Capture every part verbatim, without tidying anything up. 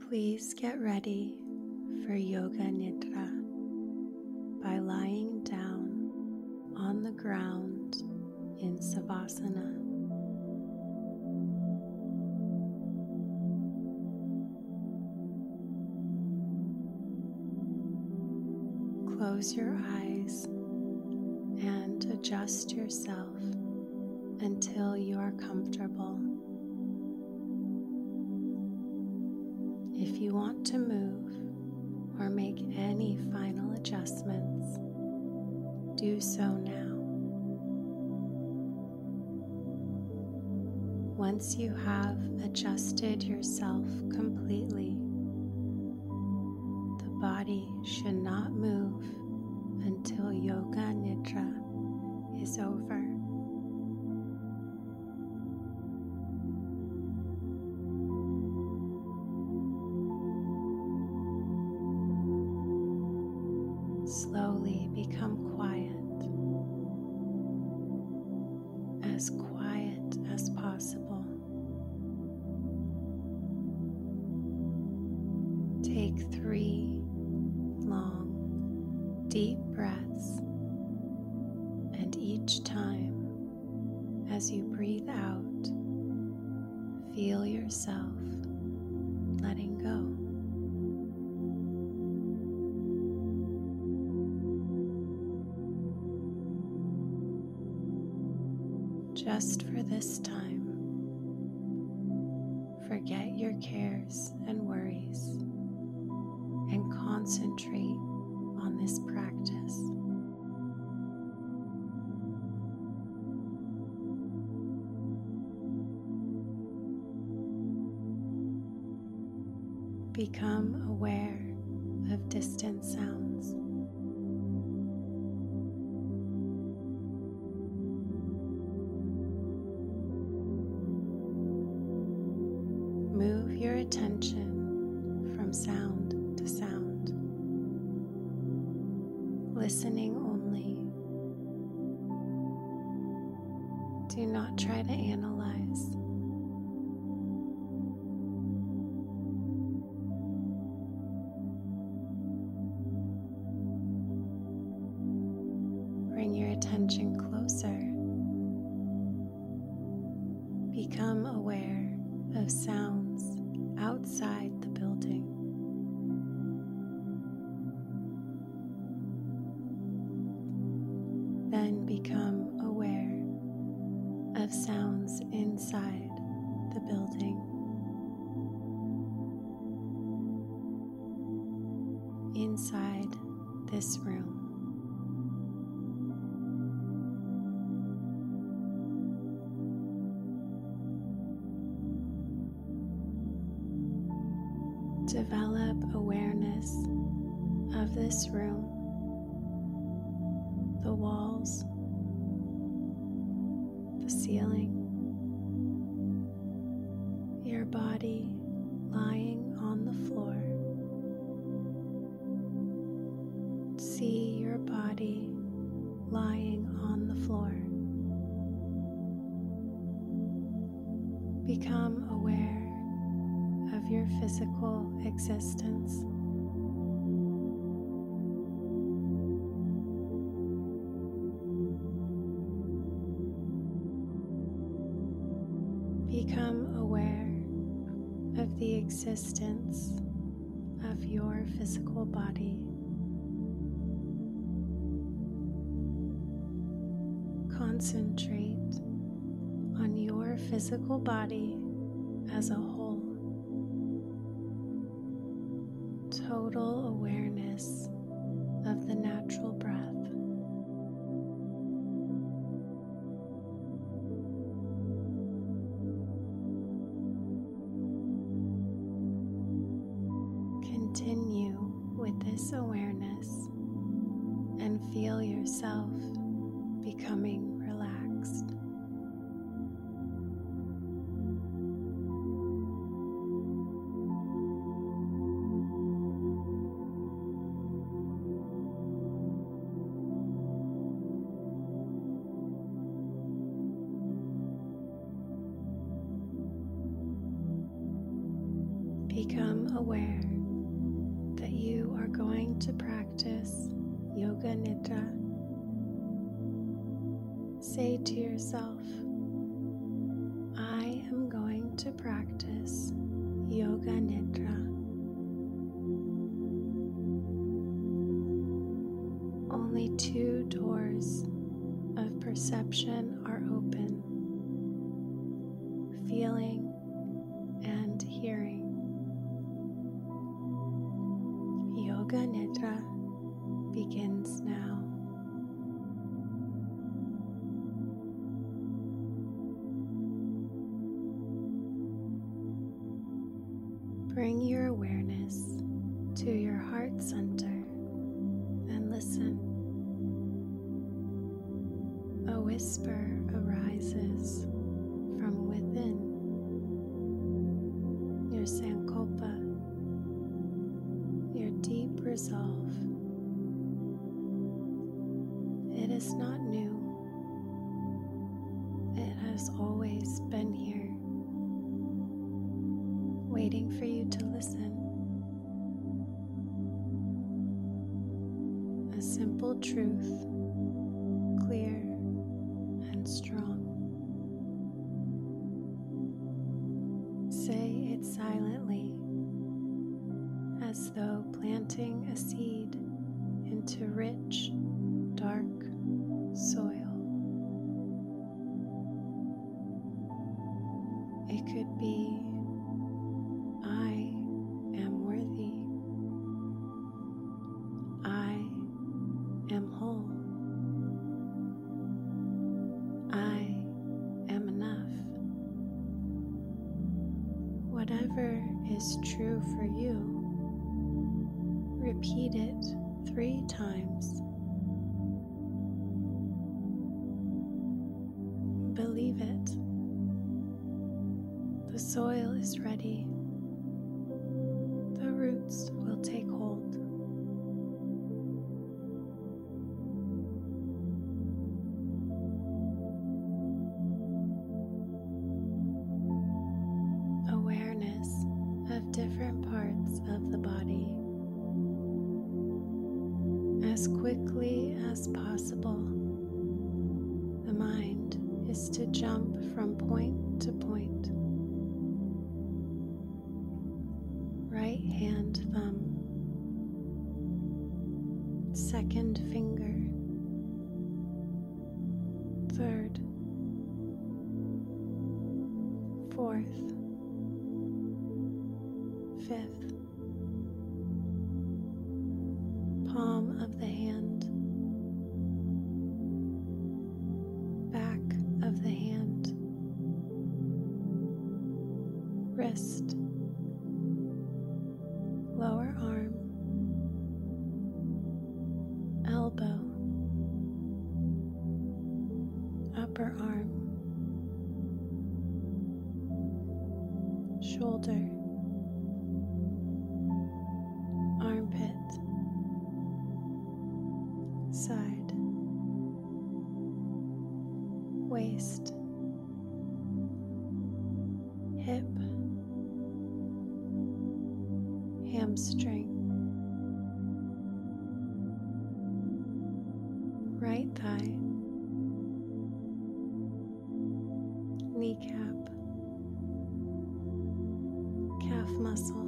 Please get ready for Yoga Nidra by lying down on the ground in Savasana. Close your eyes and adjust yourself until you are comfortable. If you want to move or make any final adjustments, do so now. Once you have adjusted yourself completely, the body should not move until Yoga Nidra is over. Slowly become quiet, as quiet as possible. Take three long, deep breaths, and each time as you breathe out, feel yourself letting go. Just for this time, forget your cares and worries and concentrate on this practice. Become aware of distant sounds. Move your attention from sound to sound, listening only. Do not try to analyze. Bring your attention closer. Become aware of sounds outside the building. Then become aware of sounds inside the building. Inside this room. Develop awareness of this room, the walls, the ceiling, your body lying on the floor. See your body lying on the floor. Become aware of your physical existence. Become aware of the existence of your physical body. Concentrate on your physical body as a whole. Total awareness of the natural breath. Continue with this awareness and feel yourself becoming relaxed. Become aware that you are going to practice Yoga Nidra. Say to yourself, I am going to practice Yoga Nidra. Only two doors of perception are open: feeling and hearing. Yoga Nidra begins now. Bring your awareness to your heart center and listen. A whisper arises from within your Sankalpa, your deep resolve. It is not new. It has always been here, waiting for you to listen. A simple truth, clear and strong. Say it silently, as though planting a seed into rich, dark soil. It could be, I am worthy. I am whole. I am enough. Whatever is true for you, repeat it three times. Believe it. The soil is ready. The roots will take hold. Awareness of different parts of the body. As quickly as possible, the mind is to jump from point to point. Right hand thumb, second finger, third, fourth, fifth, palm of the hand, back of the hand, wrist, lower arm, elbow, upper arm, shoulder, armpit, side, waist, hip, hamstring, right thigh, kneecap, calf muscle,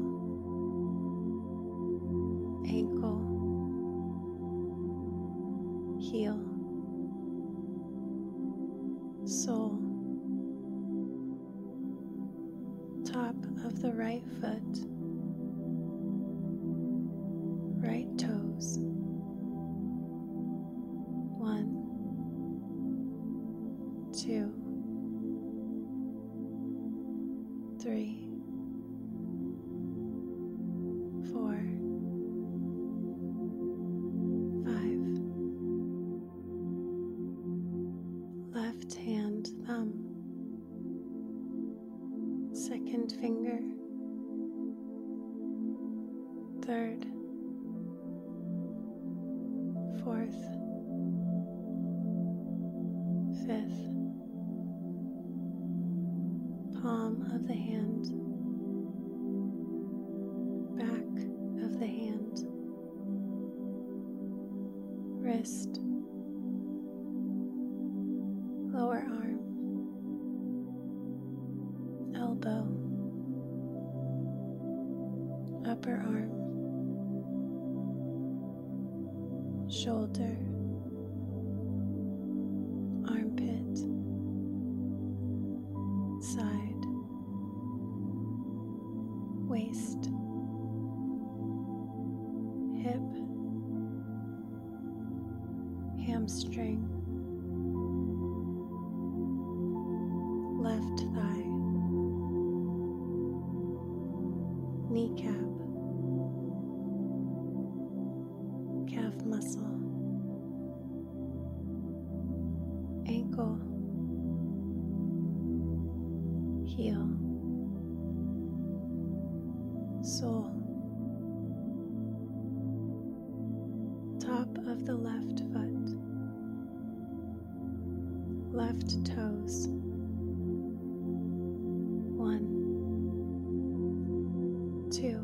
ankle, heel, sole, top of the right foot, right toes, one, two, three, four, five, left hand thumb, second finger, third, fourth, fifth, palm of the hand, wrist, lower arm, elbow, upper arm, shoulder, armpit, side, waist, hip, hamstring, left thigh, kneecap, calf muscle, ankle, heel, sole, top of the left foot, left toes, one, two,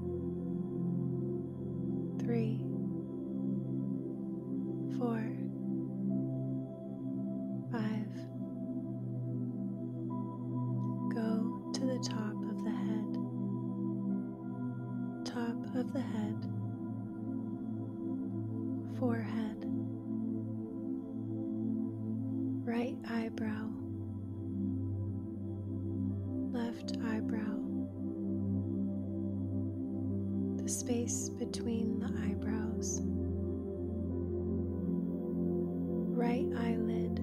three, four, five. Go to the top of the head, top of the head, forehead, right eyebrow, left eyebrow, the space between the eyebrows, right eyelid,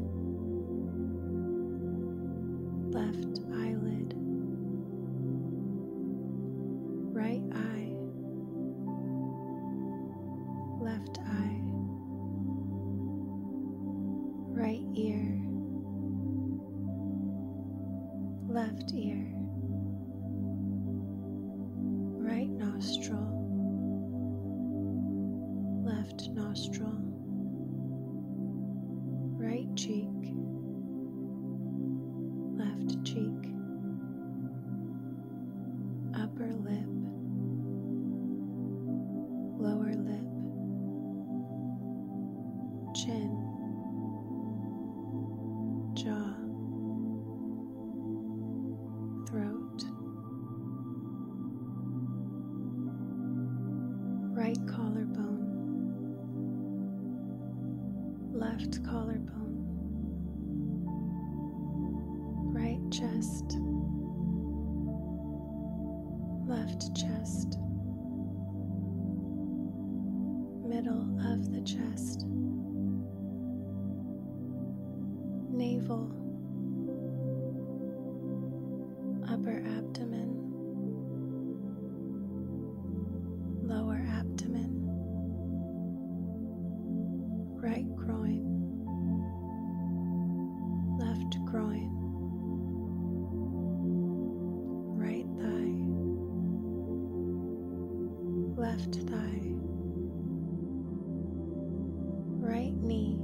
left eyelid, right eye, left eye, right ear, left ear, right nostril, left nostril, right cheek, left cheek, upper lip, lower lip, chin, jaw, throat, right collarbone, left collarbone, right chest, left chest, middle of the chest, navel, upper abdomen, lower abdomen, right groin, left groin, right thigh, left thigh, right knee,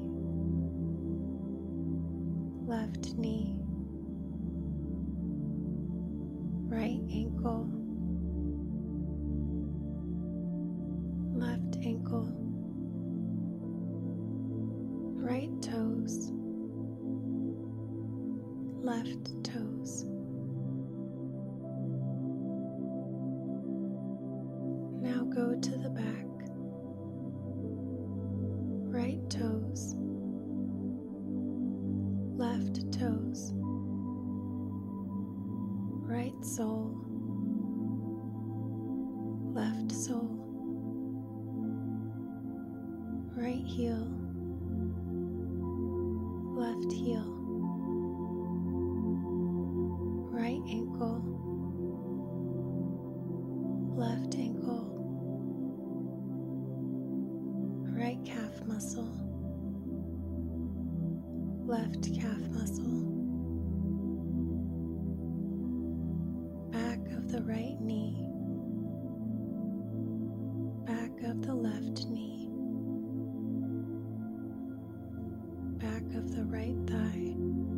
left knee, right ankle, left ankle, right toes, left toes. Now go to the back, right toes, left toes, right sole, left sole, right heel, left heel, right ankle, left ankle, right calf muscle, left calf muscle, back of the right knee, back of the left knee, back of the right thigh,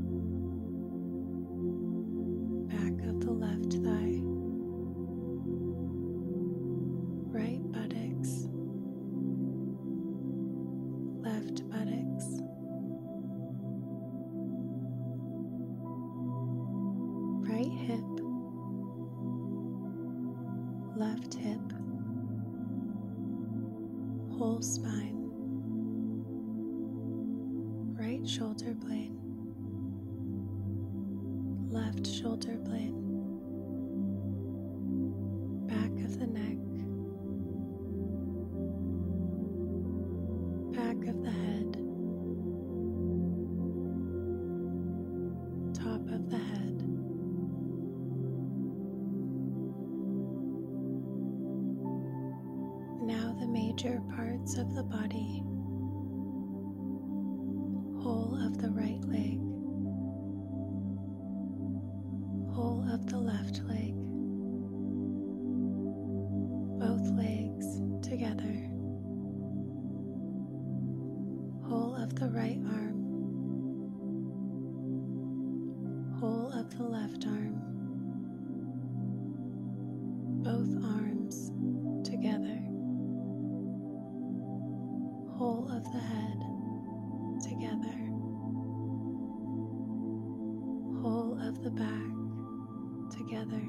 back of the left thigh, right buttocks, left left hip, whole spine, right shoulder blade, left shoulder blade, back of the neck, back of the head, top of the head, now the major parts of the body, whole of the right leg, whole of the left leg, both legs together, whole of the right arm, whole of the left arm, both arms together, whole of the head together, whole of the back together,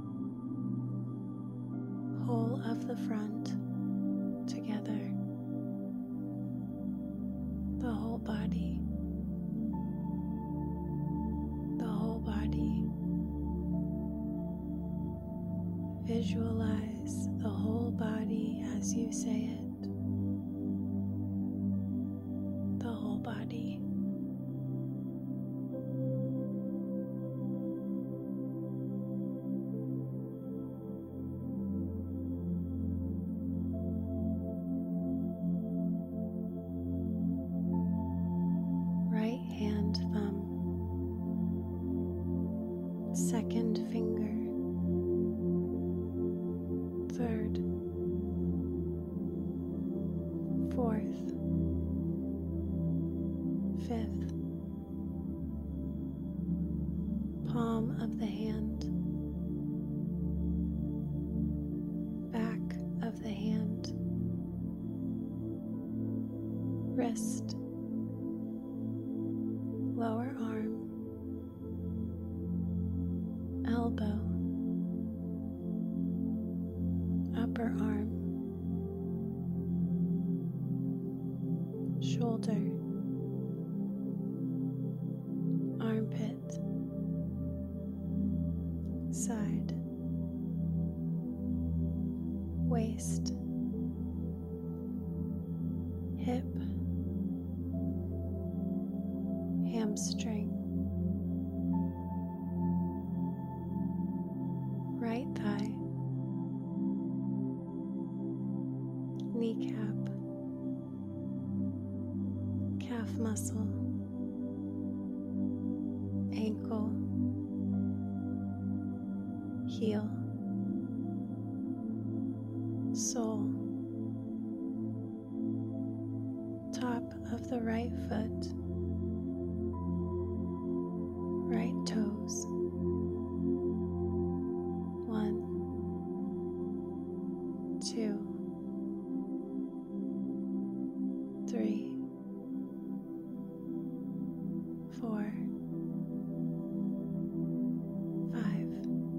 whole of the front together, the whole body, the whole body. Visualize the whole body as you say it, the whole body. Right hand thumb, second finger, third, fourth, fifth, palm of the hand, back of the hand, wrist, lower arm, elbow, upper arm, shoulder, armpit, side, waist, hip, hamstring, right thigh, kneecap, calf muscle, ankle, heel, sole, top of the right foot, right toes, one, two, three, four, five,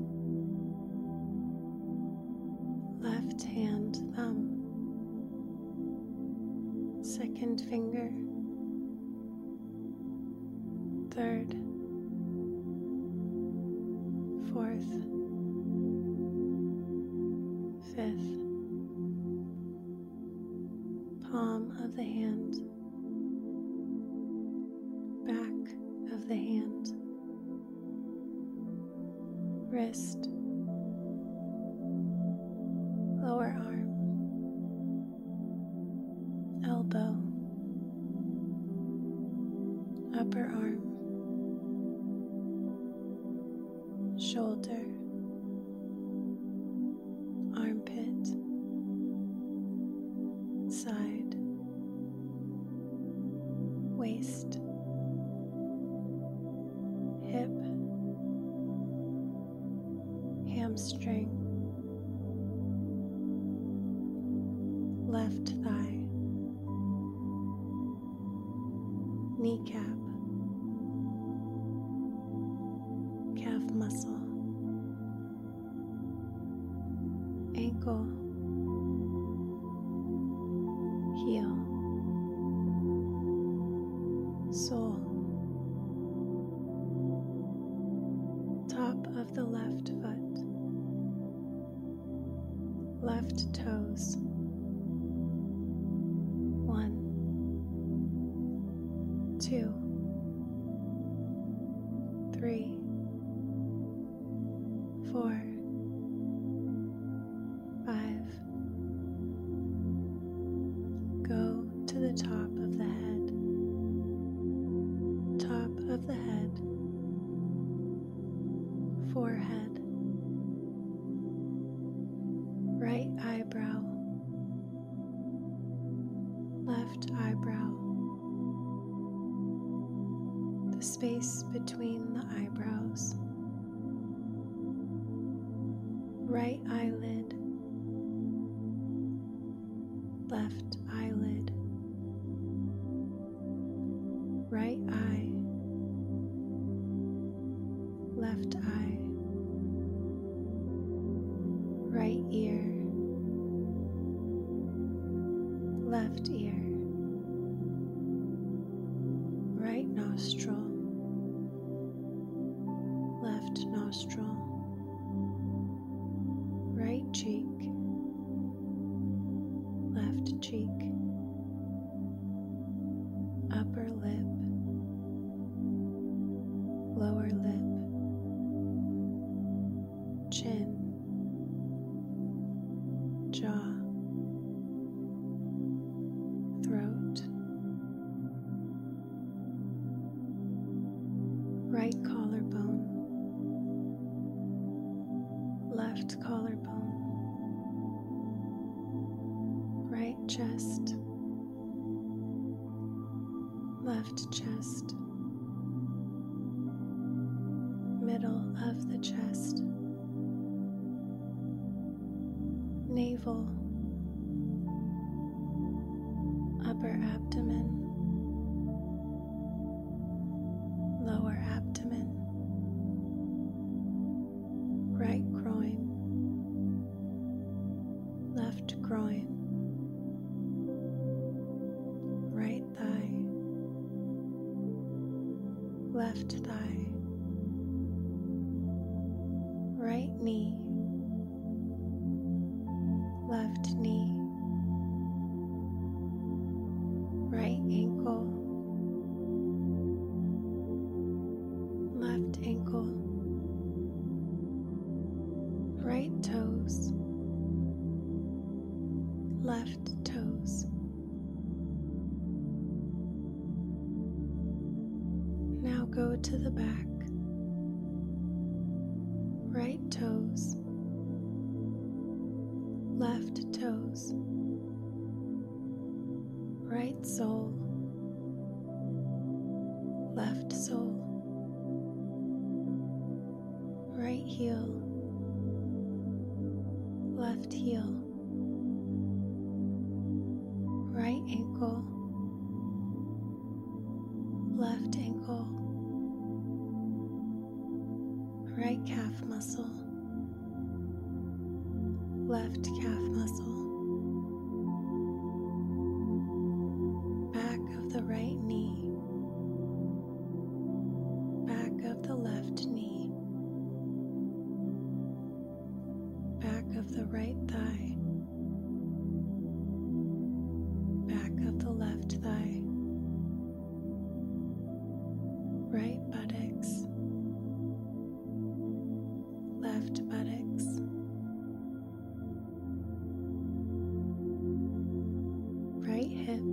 left hand thumb, second finger, third, fourth, fifth, palm of the hand, back of the hand, wrist, lower arm, elbow, upper arm, shoulder, armpit, side, waist, hip, hamstring, left thigh, kneecap, calf muscle, ankle, heel, sole, top of the left foot, left toes, one, two, three, four, five. Go to the top of the head, top of the head, forehead, right eyebrow, left eyebrow, the space between the eyebrows, right eyelid, left eyelid, right eye, left eye, right ear, left ear, right nostril, left nostril, right cheek, left cheek, upper lip, lower lip, chin, jaw, throat, right collarbone, left collarbone, right chest, left chest, middle of the chest, navel, upper abdomen, lower abdomen, right groin, left groin, right thigh, left thigh, right knee, left knee, right ankle, left ankle, right toes, left toes. Now go to the back, right toes, left toes, right sole, left sole, right heel, left heel, right ankle, left ankle, right calf muscle, left calf muscle, back of the right knee, back of the left knee, back of the right thigh, back of the left thigh, right buttocks, left buttocks, right hip,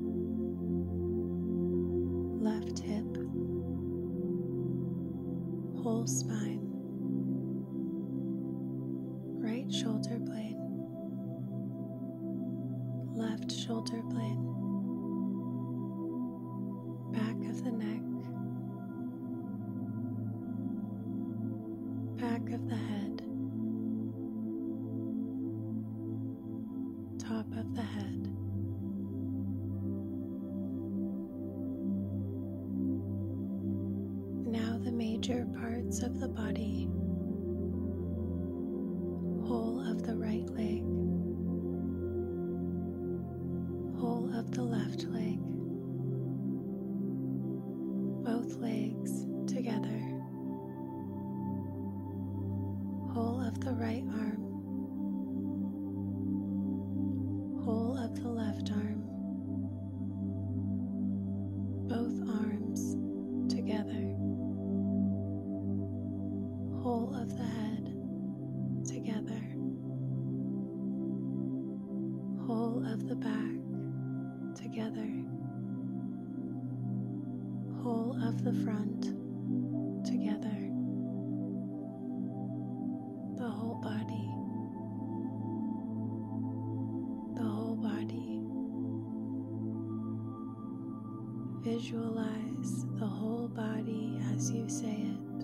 left hip, whole spine, right shoulder blade, left shoulder blade, back of the neck, back of the head, top of the head, now the major parts of the body, whole of the right leg, whole of the back together, whole of the front together, the whole body, the whole body. Visualize the whole body as you say it,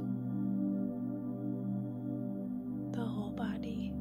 the whole body.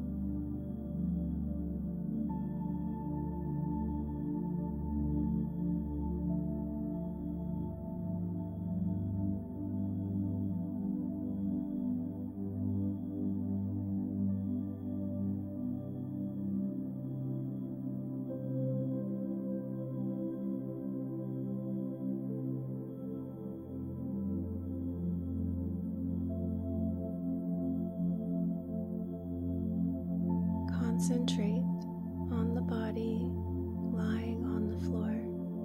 Concentrate on the body lying on the floor,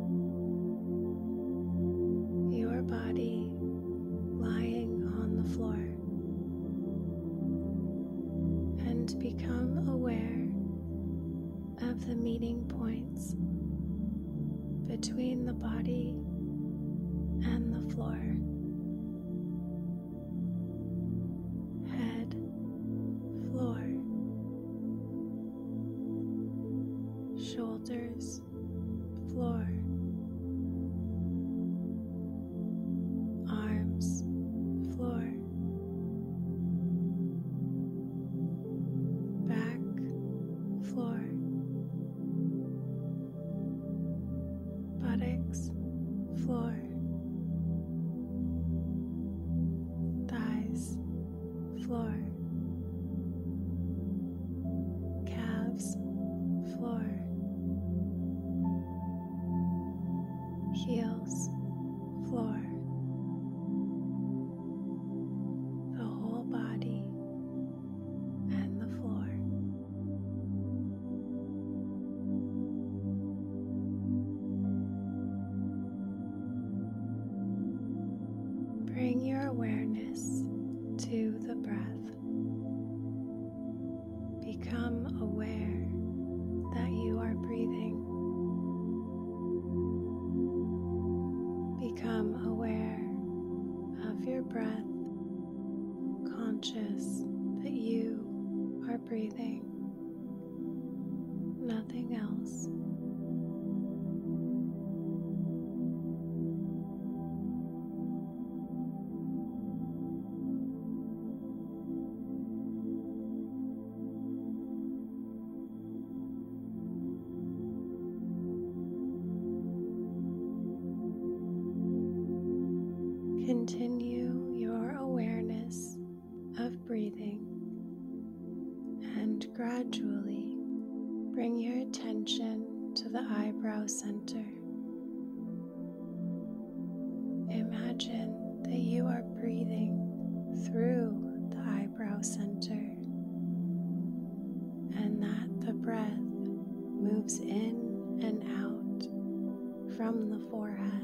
your body lying on the floor, and become aware of the meeting points between the body and the floor. Head, floor. Shoulders, floor. Arms, floor. Back, floor. Buttocks, floor. Thighs, floor. Calves, floor. Heels, floor. The whole body and the floor. Bring your awareness to the breath. Become aware that you are breathing. Become aware of your breath, conscious that you are breathing, nothing else. Continue your awareness of breathing and gradually bring your attention to the eyebrow center. Imagine that you are breathing through the eyebrow center and that the breath moves in and out from the forehead.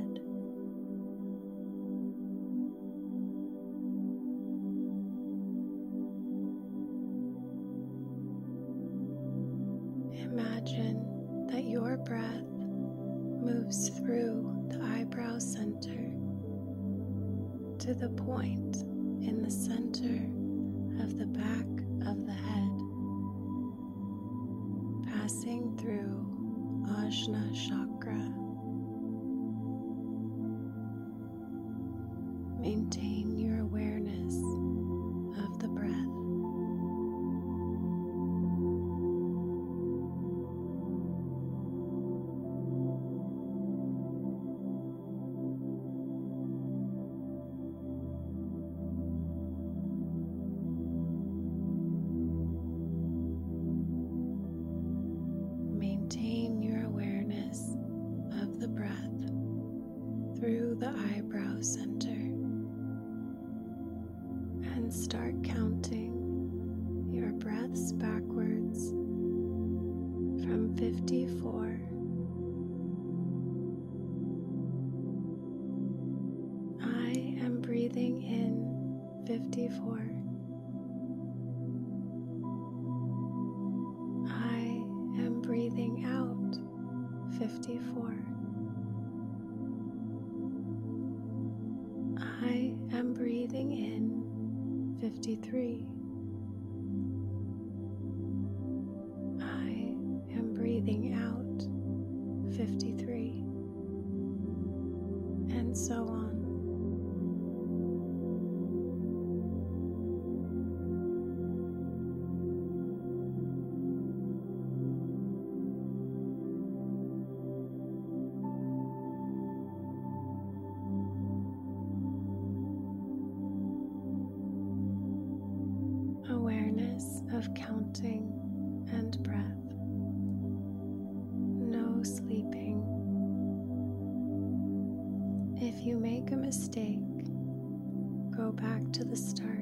Imagine that your breath moves through the eyebrow center to the point in the center of the back of the head, passing through Ajna chakra. Maintain your awareness of the breath. Maintain your awareness of the breath through the eyebrow center and start counting your breaths backwards from fifty-four. I am breathing in fifty-four. I am breathing out fifty-four. I am breathing in fifty-three. I am breathing out fifty-three, and so on. Awareness of counting and breath. No sleeping. If you make a mistake, go back to the start.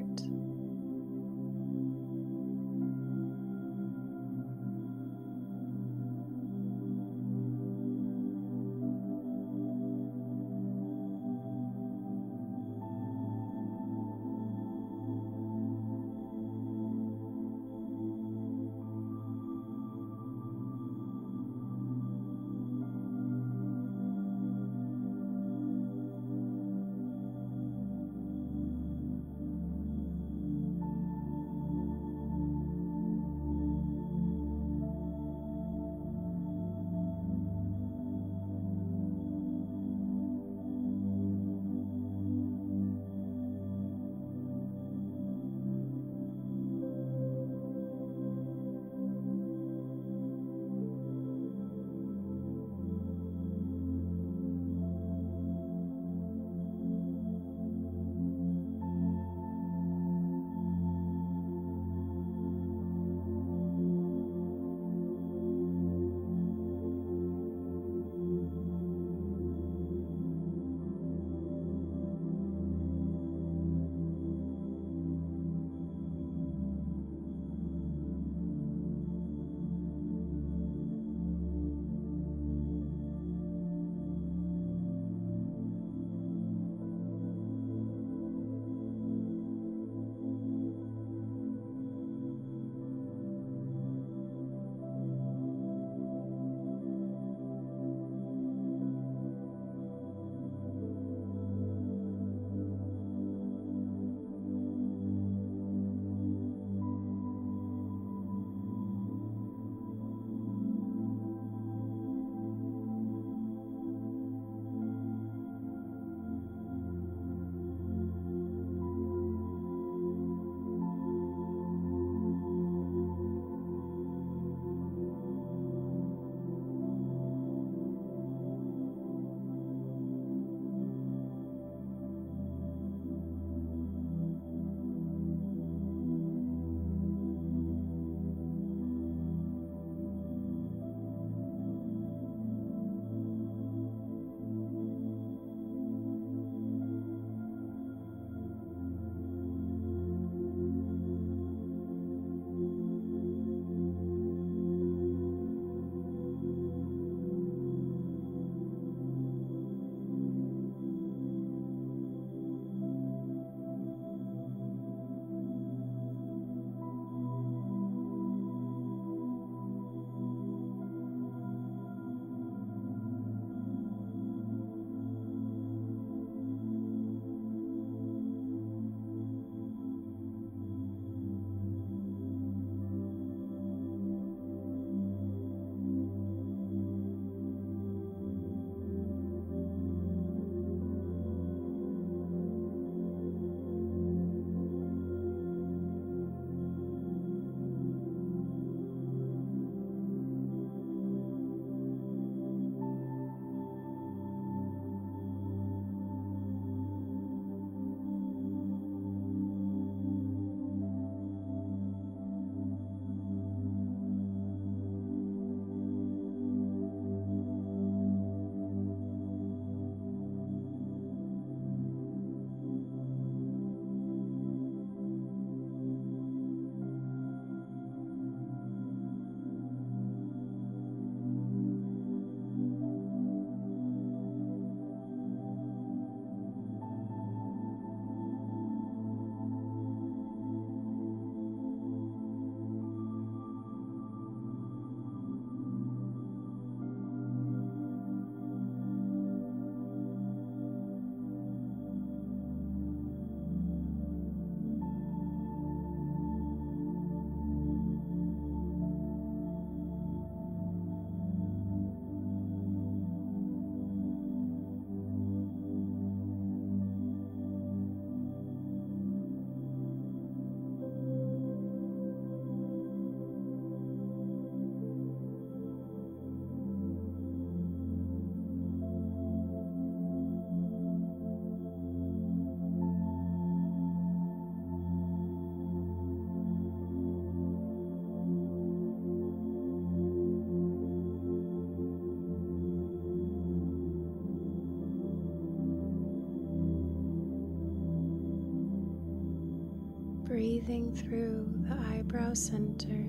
moving through the eyebrow center,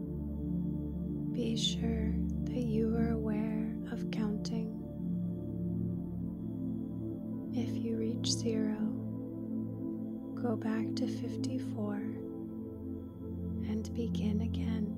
be sure that you are aware of counting. If you reach zero, go back to fifty-four and begin again.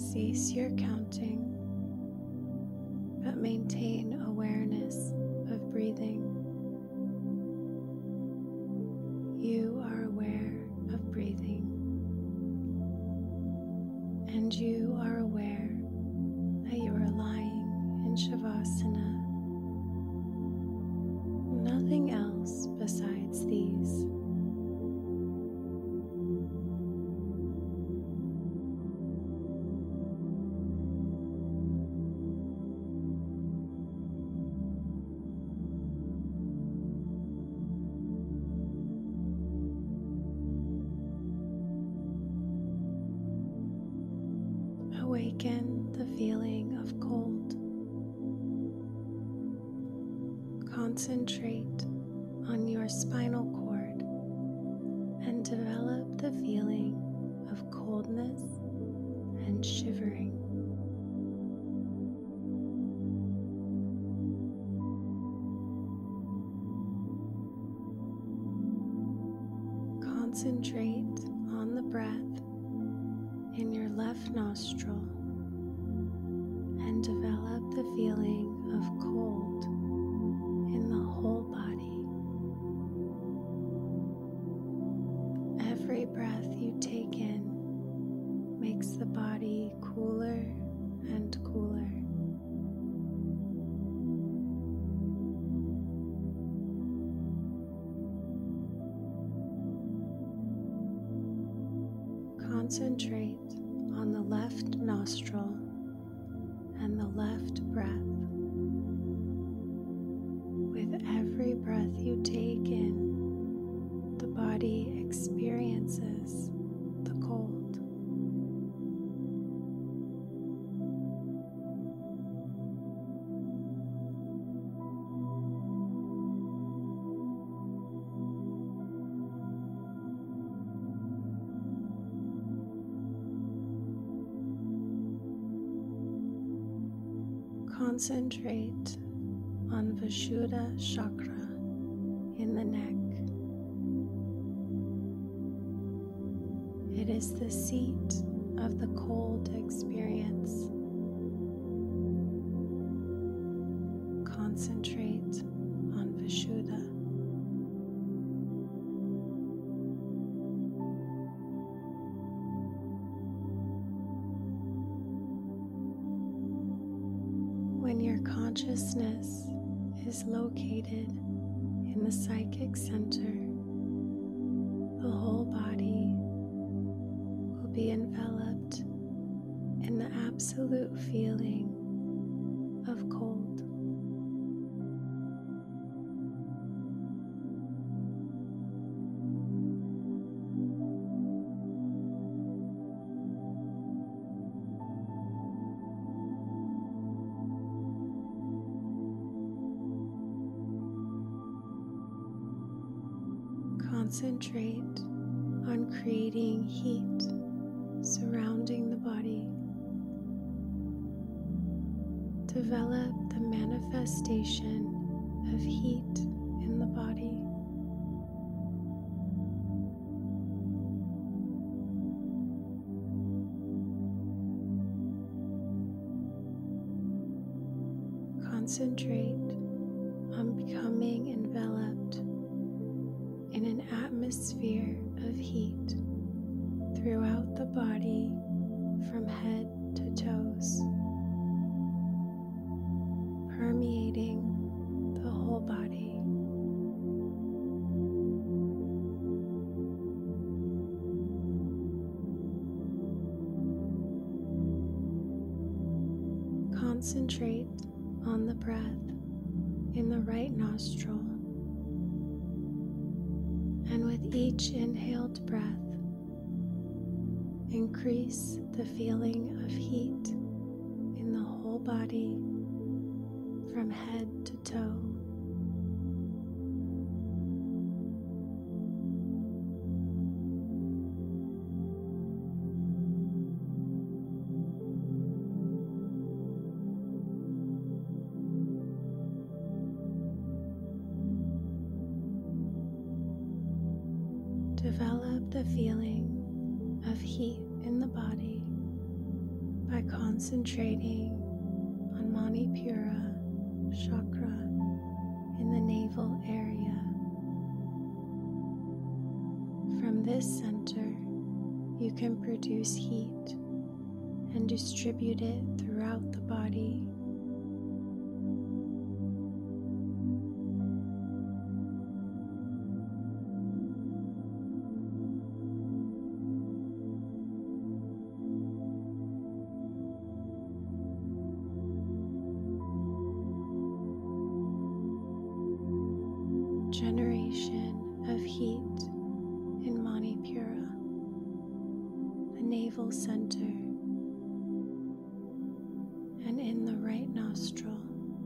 Cease your counting, but maintain awareness of breathing. You are aware of breathing, and you are aware that you are lying in Shavasana. Nothing else besides these. Awaken the feeling of cold. Concentrate on your spinal cord and develop the feeling of coldness and shivering. Concentrate on the breath in your left nostril and develop the feeling of cold in the whole body. Every breath you take in makes the body cooler and cooler. Concentrate on the left nostril and the left breath. With every breath you take in, the body experiences the cold. Concentrate on Vishuddha Chakra in the neck. It is the seat of the cold experience. Concentrate on Vishuddha. When your consciousness is located in the psychic center, the whole body will be enveloped in the absolute feeling of cold. Concentrate on creating heat surrounding the body. Develop the manifestation of heat in the body. Concentrate on becoming enveloped in an atmosphere of heat throughout the body from head to toes, permeating the whole body. Concentrate on the breath in the right nostril, and with each inhaled breath, increase the feeling of heat in the whole body from head to toe. Develop the feeling of heat in the body by concentrating on Manipura chakra in the navel area. From this center, you can produce heat and distribute it throughout the body. Generation of heat in Manipura, the navel center, and in the right nostril.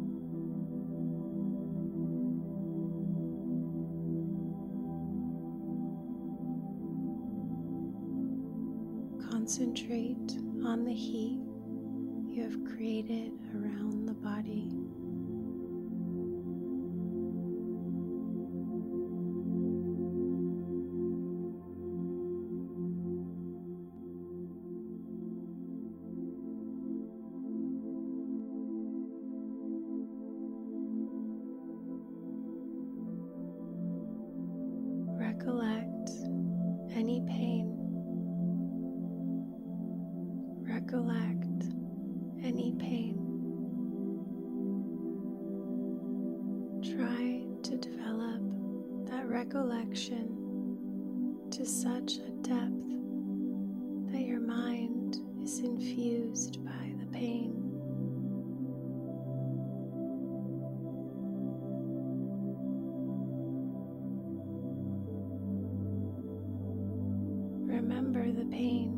Concentrate on the heat you have created around the body. Recollect any pain. Recollect any pain. Try to develop that recollection to such a depth that your mind is infused by the pain. Remember the pain.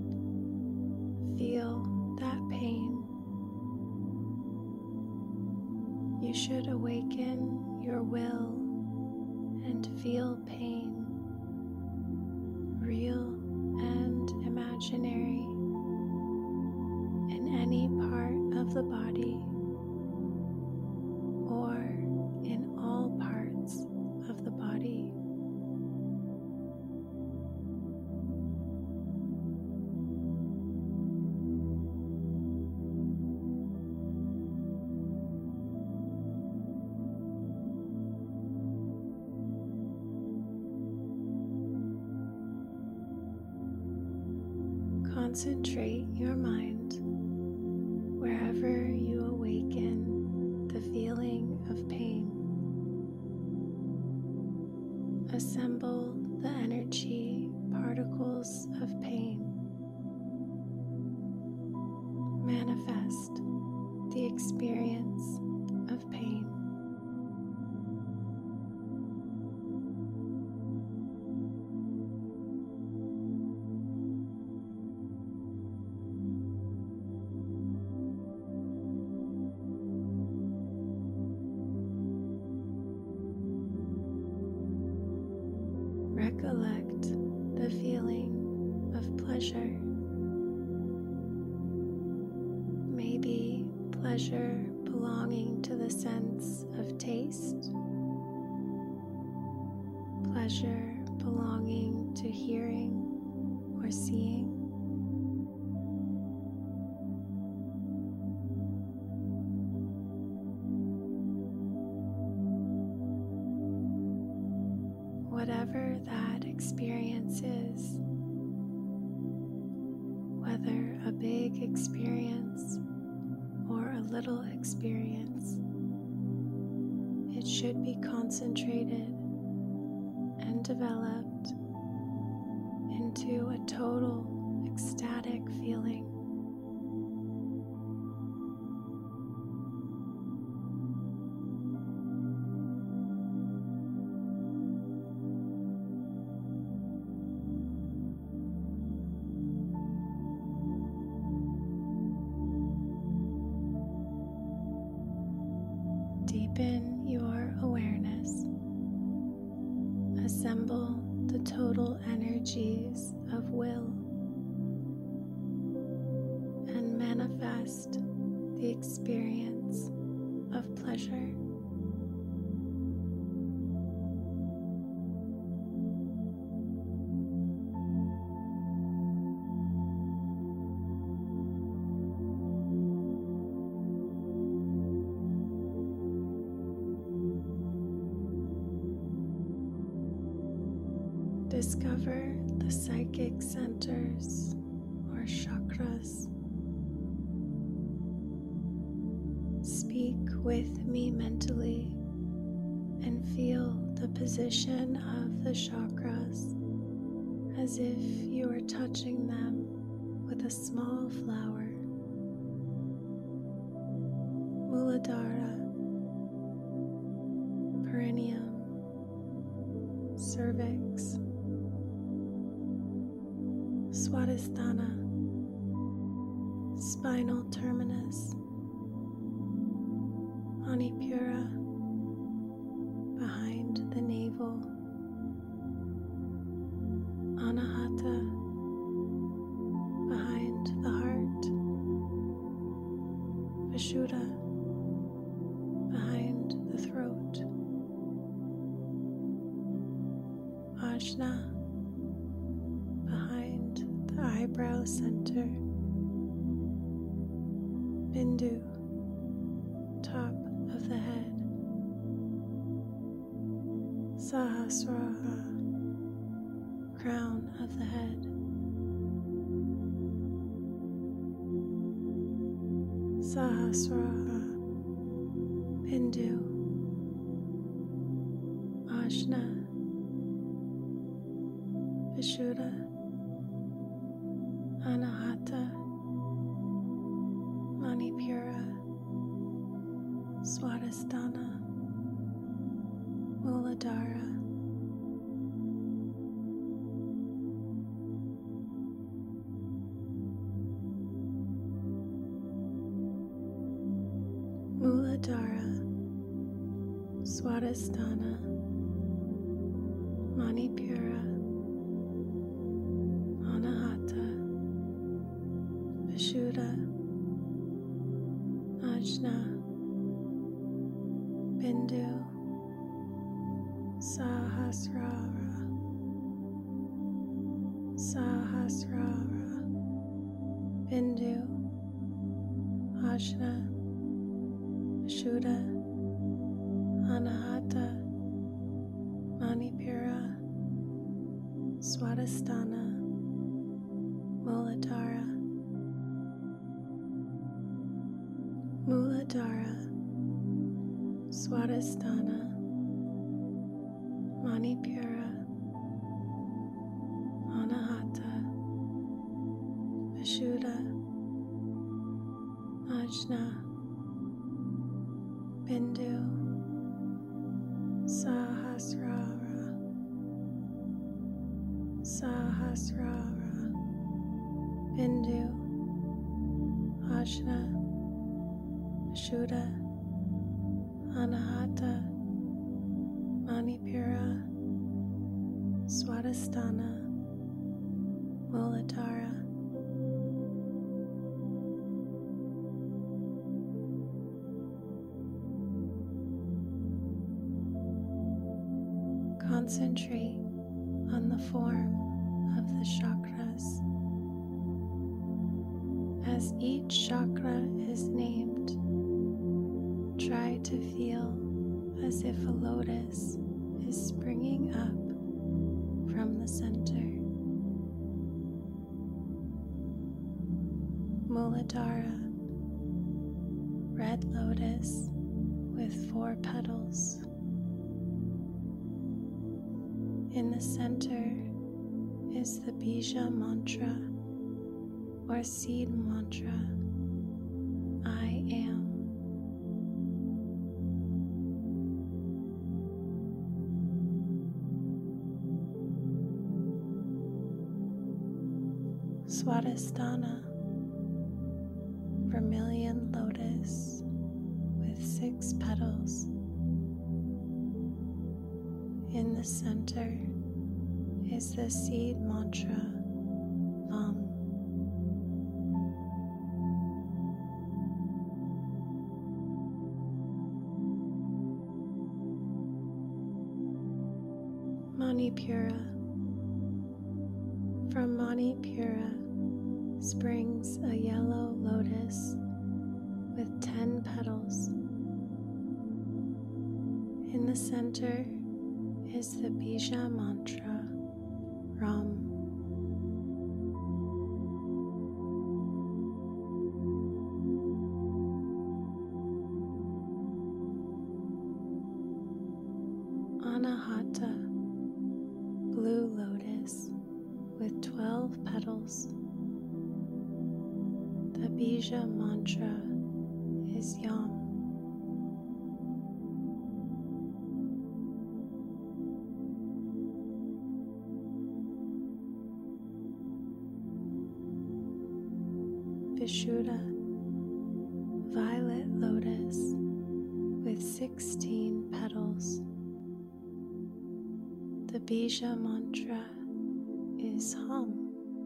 Feel that pain. You should awaken your will and feel pain, real and imaginary, in any part of the body or in all parts of the body. Concentrate your mind wherever you awaken the feeling of pain. Assemble the energy particles of pain. Manifest the experience of pain. Recollect the feeling of pleasure. Maybe pleasure belonging to the sense of taste, pleasure belonging to hearing or seeing. Whatever that experience is, whether a big experience or a little experience, it should be concentrated and developed into a total ecstatic feeling. Deepen your awareness. Assemble the total energies of will and manifest the experience of pleasure. Discover the psychic centers or chakras. Speak with me mentally and feel the position of the chakras as if you are touching them with a small flower. Muladhara, perineum, cervix, Swadhisthana, spinal terminus, Manipura, behind the navel, Anahata, behind the heart, Vishuddha, behind the throat, Ajna, behind the eyebrow center, Bindu, top of the head, Sahasrara, crown of the head, Sahasrara, Bindu, Ajna, Vishuddha, Anahata, Manipura, Swadhisthana, Muladhara. Muladhara, Swadhisthana, Manipura, Anahata, Vishuddha, Ajna, Bindu, Sahasrara, Sahasrara, Bindu, Ajna, Vishuddha, Anahata, Manipura, Swadhisthana, Muladhara. Muladhara, Swadhisthana, Manipura, Anahata, Vishuddha, Ajna, Bindu, Sahasrara, Sahasrara, Bindu, Ajna, Vishuddha, Anahata, Manipura, Swadhisthana, Muladhara. Concentrate on the form of the chakras. As each chakra is named, try to feel as if a lotus is springing up from the center. Muladhara, red lotus with four petals. In the center is the Bija mantra or seed mantra, I am. Swadhisthana, vermilion lotus with six petals. In the center is the seed mantra, Vam. Manipura. From Manipura springs a yellow lotus with ten petals. In the center is the Bija mantra, from. Anahata, blue lotus with twelve petals. The bija mantra is Yam. Vishuddha, violet lotus with sixteen petals. The bija mantra is Hum.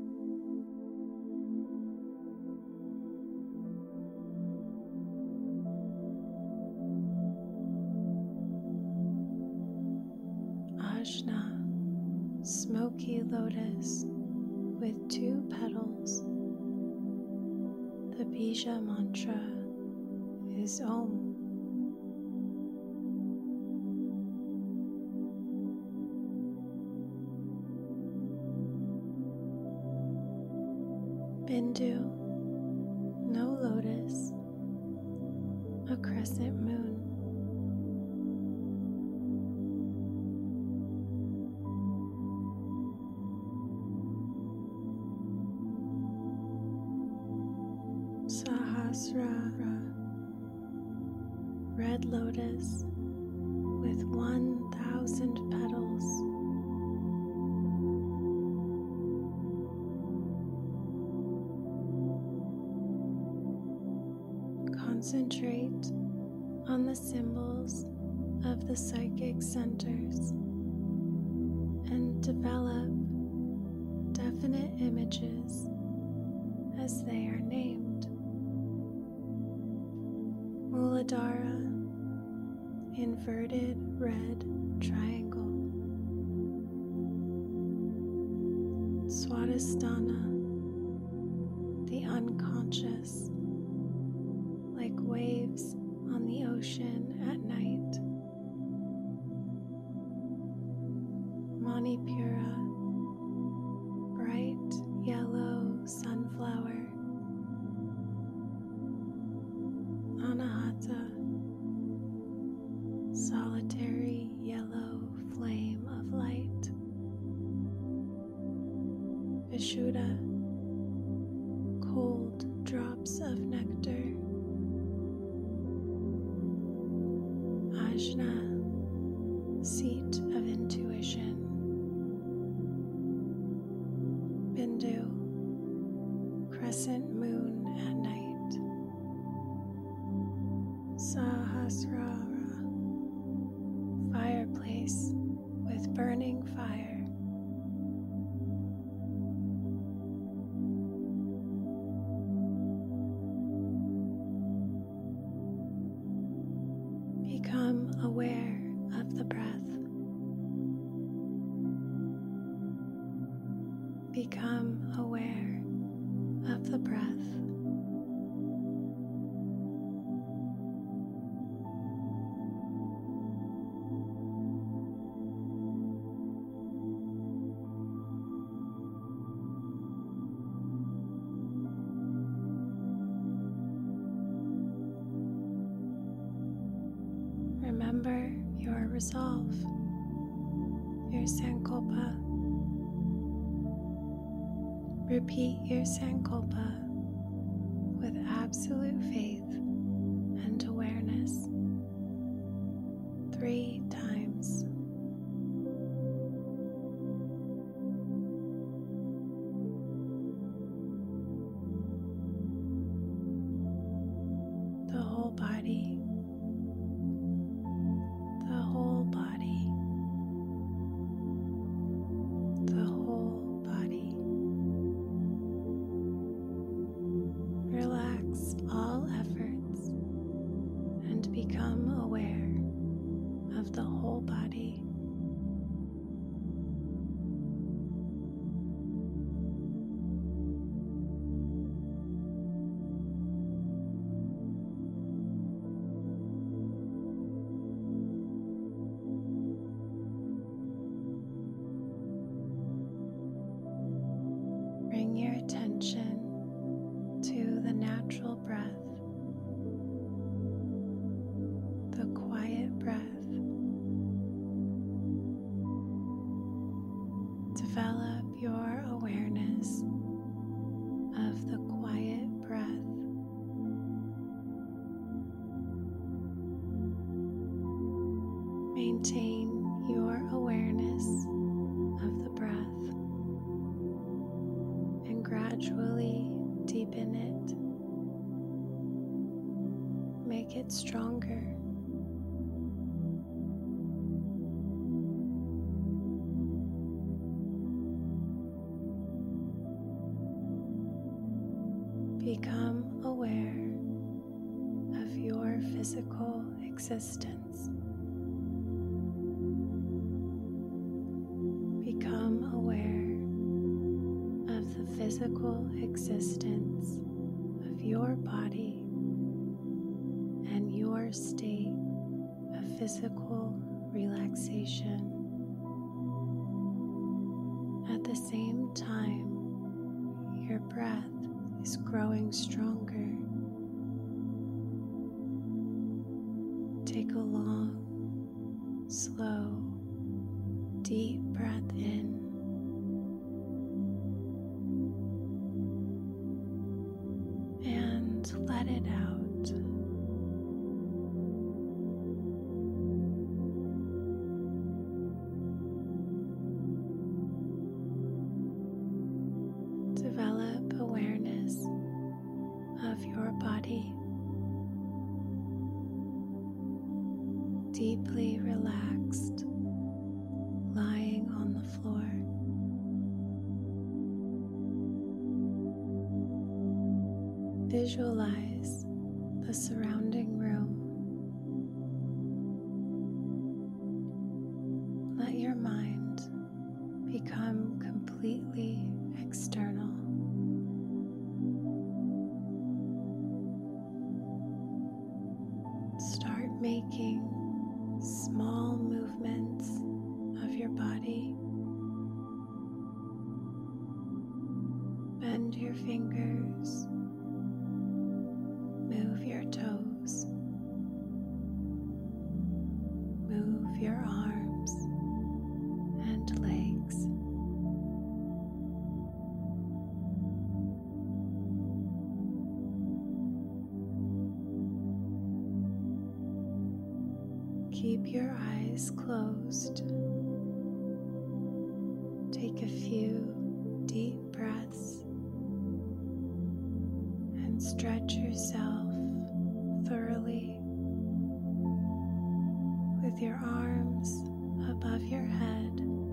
Ajna, smoky lotus with two petals. The bija mantra is Om. Bindu, no lotus, a crescent moon. Sahasrara, red lotus with one thousand petals. Concentrate on the symbols of the psychic centers and develop definite images as they are named. Muladhara, inverted red triangle. Swadhisthana, the unconscious, like waves on the ocean at night. Manipura, bright yellow sunflower. Anahata, solitary yellow flame of light. Vishuddha, cold drops of nectar. Ajna, seat of intuition. Bindu, crescent moon at night. Sahasrara, fireplace with burning fire. Become aware of the breath. Become aware of the breath. Remember your resolve, your sankalpa. Repeat your sankalpa with absolute faith and awareness three times. The whole body. The whole body, the whole body. Relax all efforts and become aware of the whole body. maintain your awareness of the breath and gradually deepen it. Make it stronger. Become aware of your physical existence. Become aware of the physical existence of your body and your state of physical relaxation. At the same time, your breath is growing stronger. Take a long, slow, deep breath in. And let it out. Develop awareness of your body, deeply relaxed, lying on the floor. Visualize the surrounding room. Let your mind become completely external. Start making small movements of your body. Bend your fingers. Move your toes. Move your arms and legs. Keep your eyes closed. Take a few deep breaths and stretch yourself thoroughly with your arms above your head.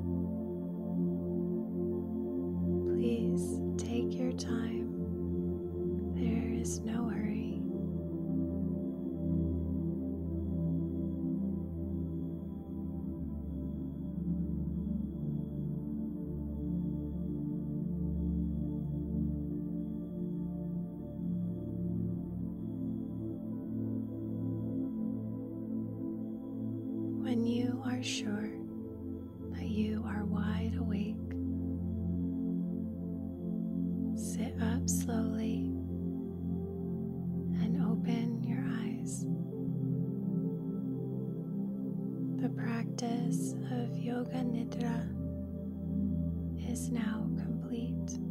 Please take your time. There is no hurry. When you are sure that you are wide awake, sit up slowly and open your eyes. The practice of Yoga Nidra is now complete.